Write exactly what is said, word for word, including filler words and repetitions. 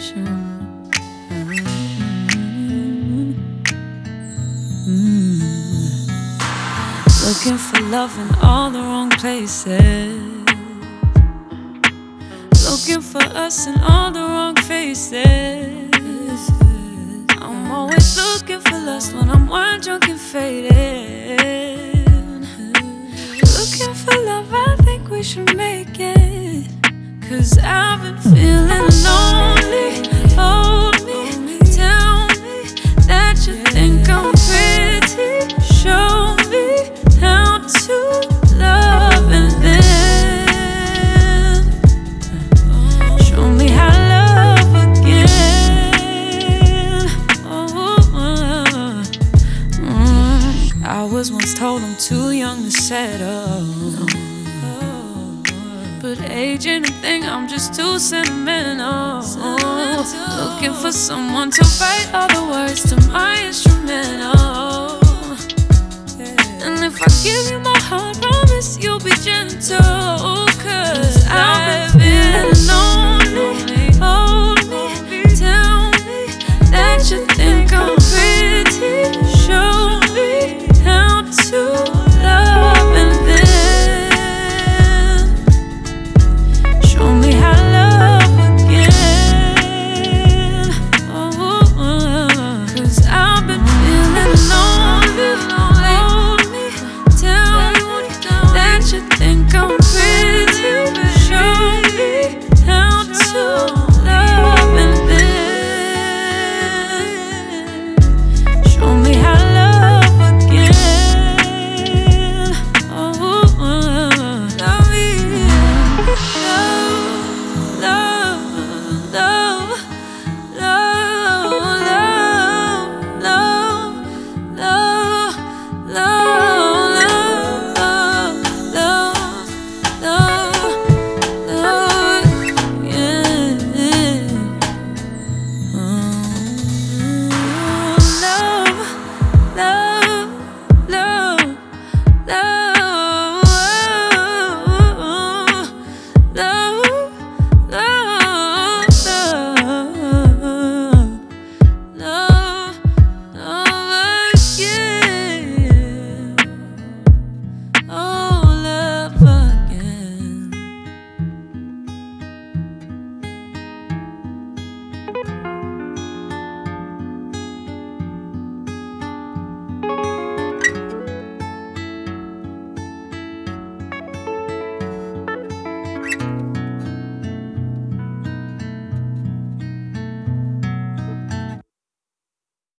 Looking for love in all the wrong places. Looking for us in all the wrong faces. I'm always looking for lust when I'm wine drunk and faded. Looking for love, I think we should make it. Cause I've been feeling lonely. Hold me, tell me that you think I'm pretty. Show me how to love and then show me how to love again. Oh, uh, mm. I was once told I'm too young to settle, but age ain't a thing, I'm just too sentimental. Looking for someone to write all the words to my instrumental. And if I give you my heart, promise you'll be gentle. Cause I've been feeling lonely.